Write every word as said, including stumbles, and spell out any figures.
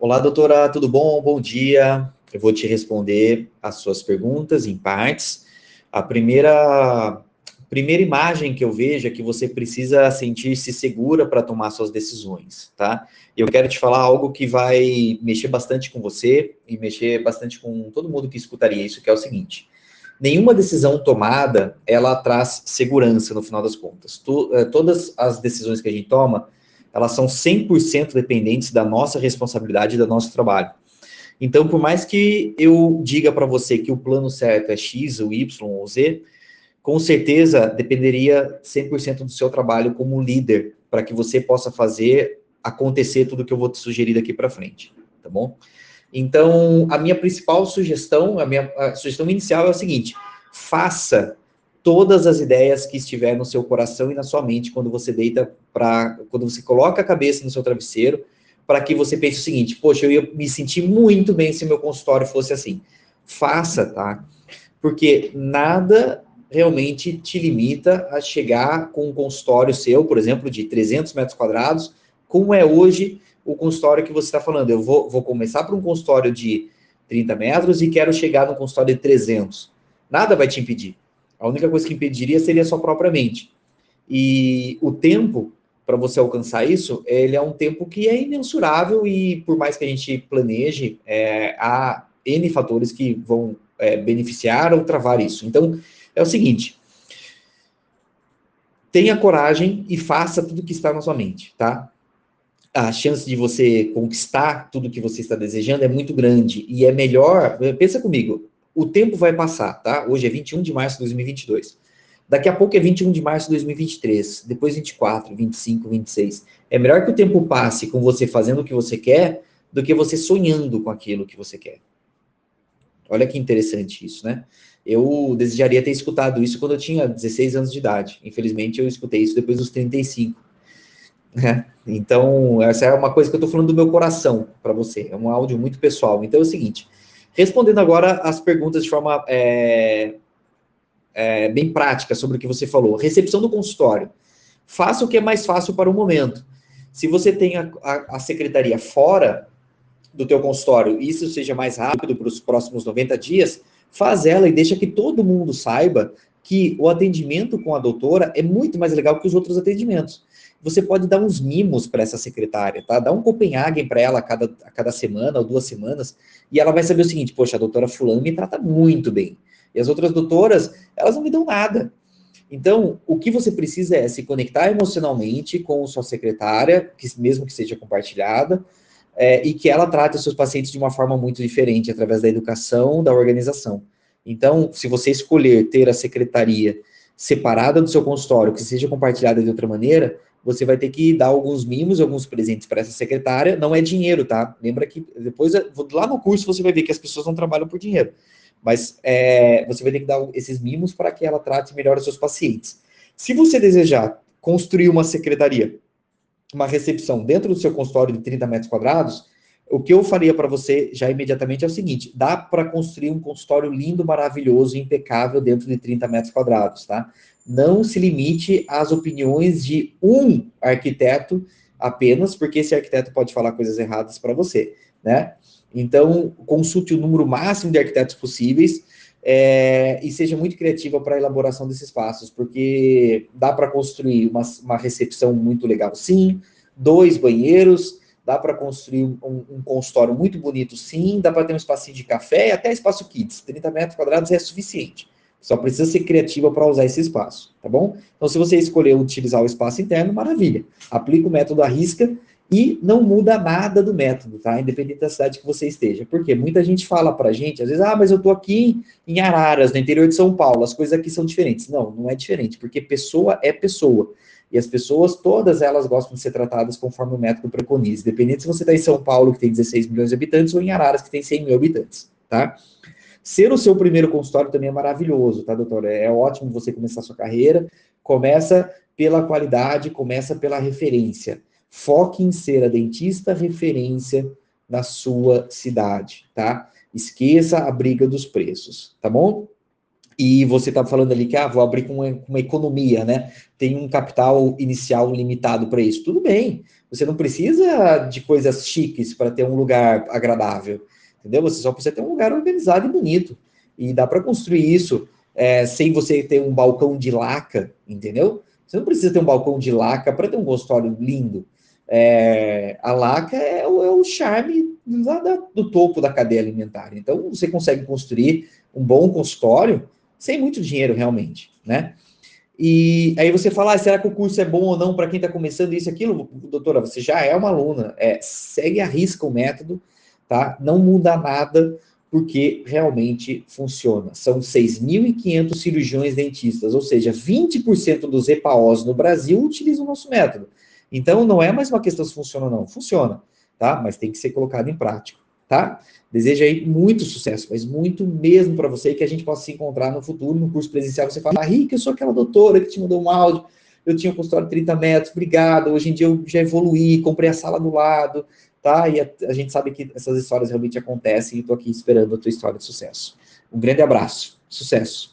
Olá, doutora, tudo bom? Bom dia. Eu vou te responder as suas perguntas em partes. A primeira, primeira imagem que eu vejo é que você precisa sentir-se segura para tomar suas decisões, tá? Eu quero te falar algo que vai mexer bastante com você e mexer bastante com todo mundo que escutaria isso, que é o seguinte: nenhuma decisão tomada, ela traz segurança no final das contas. Tu, eh, todas as decisões que a gente toma, elas são cem por cento dependentes da nossa responsabilidade e do nosso trabalho. Então, por mais que eu diga para você que o plano certo é X, ou Y, ou Z, com certeza dependeria cem por cento do seu trabalho como líder, para que você possa fazer acontecer tudo que eu vou te sugerir daqui para frente, tá bom? Então, a minha principal sugestão, a minha a sugestão inicial é o seguinte: faça todas as ideias que estiver no seu coração e na sua mente quando você deita para, quando você coloca a cabeça no seu travesseiro, para que você pense o seguinte: poxa, eu ia me sentir muito bem se meu consultório fosse assim. Faça, tá? Porque nada realmente te limita a chegar com um consultório seu, por exemplo, de trezentos metros quadrados, como é hoje o consultório que você está falando. Eu vou, vou começar por um consultório de trinta metros e quero chegar no consultório de trezentos. Nada vai te impedir. A única coisa que impediria seria a sua própria mente. E o tempo para você alcançar isso, ele é um tempo que é imensurável e por mais que a gente planeje, é, há N fatores que vão é, beneficiar ou travar isso. Então, é o seguinte: tenha coragem e faça tudo que está na sua mente, tá? A chance de você conquistar tudo que você está desejando é muito grande e é melhor, pensa comigo, o tempo vai passar, tá? Hoje é vinte e um de março de dois mil e vinte e dois. Daqui a pouco é vinte e um de março de dois mil e vinte e três, depois vinte e quatro, vinte e cinco, vinte e seis. É melhor que o tempo passe com você fazendo o que você quer do que você sonhando com aquilo que você quer. Olha que interessante isso, né? Eu desejaria ter escutado isso quando eu tinha dezesseis anos de idade. Infelizmente, eu escutei isso depois dos trinta e cinco. Né? Então, essa é uma coisa que eu estou falando do meu coração para você. É um áudio muito pessoal. Então, é o seguinte: respondendo agora as perguntas de forma é, é, bem prática sobre o que você falou. Recepção do consultório. Faça o que é mais fácil para o momento. Se você tem a, a, a secretaria fora do teu consultório e isso seja mais rápido para os próximos noventa dias, faz ela e deixa que todo mundo saiba que o atendimento com a doutora é muito mais legal que os outros atendimentos. Você pode dar uns mimos para essa secretária, tá? Dá um Copenhagen para ela a cada, a cada semana ou duas semanas, e ela vai saber o seguinte: poxa, a doutora fulano me trata muito bem. E as outras doutoras, elas não me dão nada. Então, o que você precisa é se conectar emocionalmente com sua secretária, que, mesmo que seja compartilhada, é, e que ela trate os seus pacientes de uma forma muito diferente, através da educação, da organização. Então, se você escolher ter a secretaria separada do seu consultório, que seja compartilhada de outra maneira, você vai ter que dar alguns mimos, alguns presentes para essa secretária. Não é dinheiro, tá? Lembra que depois, lá no curso, você vai ver que as pessoas não trabalham por dinheiro. Mas é, você vai ter que dar esses mimos para que ela trate melhor os seus pacientes. Se você desejar construir uma secretaria, uma recepção dentro do seu consultório de trinta metros quadrados, o que eu faria para você já imediatamente é o seguinte: dá para construir um consultório lindo, maravilhoso, impecável dentro de trinta metros quadrados, tá? Não se limite às opiniões de um arquiteto apenas, porque esse arquiteto pode falar coisas erradas para você, né? Então, consulte o número máximo de arquitetos possíveis, é, e seja muito criativa para a elaboração desses espaços, porque dá para construir uma, uma recepção muito legal, sim, dois banheiros, dá para construir um, um consultório muito bonito, sim, dá para ter um espacinho de café e até espaço kids, trinta metros quadrados é suficiente. Só precisa ser criativa para usar esse espaço, tá bom? Então, se você escolher utilizar o espaço interno, maravilha. Aplica o método à risca e não muda nada do método, tá? Independente da cidade que você esteja. Porque muita gente fala pra gente, às vezes, ah, mas eu tô aqui em Araras, no interior de São Paulo, as coisas aqui são diferentes. Não, não é diferente, porque pessoa é pessoa. E as pessoas, todas elas gostam de ser tratadas conforme o método preconiza, independente se você está em São Paulo, que tem dezesseis milhões de habitantes, ou em Araras, que tem cem mil habitantes, tá? Ser o seu primeiro consultório também é maravilhoso, tá, doutora? É ótimo você começar a sua carreira. Começa pela qualidade, começa pela referência. Foque em ser a dentista referência na sua cidade, tá? Esqueça a briga dos preços, tá bom? e você está falando ali que, ah, vou abrir com uma, com uma economia, né? Tem um capital inicial limitado para isso. Tudo bem, você não precisa de coisas chiques para ter um lugar agradável, entendeu? Você só precisa ter um lugar organizado e bonito. E dá para construir isso é, sem você ter um balcão de laca, entendeu? Você não precisa ter um balcão de laca para ter um consultório lindo. É, a laca é o, é o charme lá da, do topo da cadeia alimentar. Então, você consegue construir um bom consultório sem muito dinheiro, realmente, né? E aí você fala, ah, será que o curso é bom ou não para quem está começando isso e aquilo? Doutora, você já é uma aluna, é, segue a risca o método, tá? Não muda nada, porque realmente funciona. São seis mil e quinhentos cirurgiões dentistas, ou seja, vinte por cento dos E P A Os no Brasil utilizam o nosso método. Então, não é mais uma questão se funciona ou não, funciona, tá? Mas tem que ser colocado em prática, tá? Desejo aí muito sucesso, mas muito mesmo para você, que a gente possa se encontrar no futuro, no curso presencial, você fala, ah, Rica, eu sou aquela doutora que te mandou um áudio, eu tinha um consultório de trinta metros, obrigado, hoje em dia eu já evoluí, comprei a sala do lado, tá? E a, a gente sabe que essas histórias realmente acontecem e estou aqui esperando a tua história de sucesso. Um grande abraço, sucesso!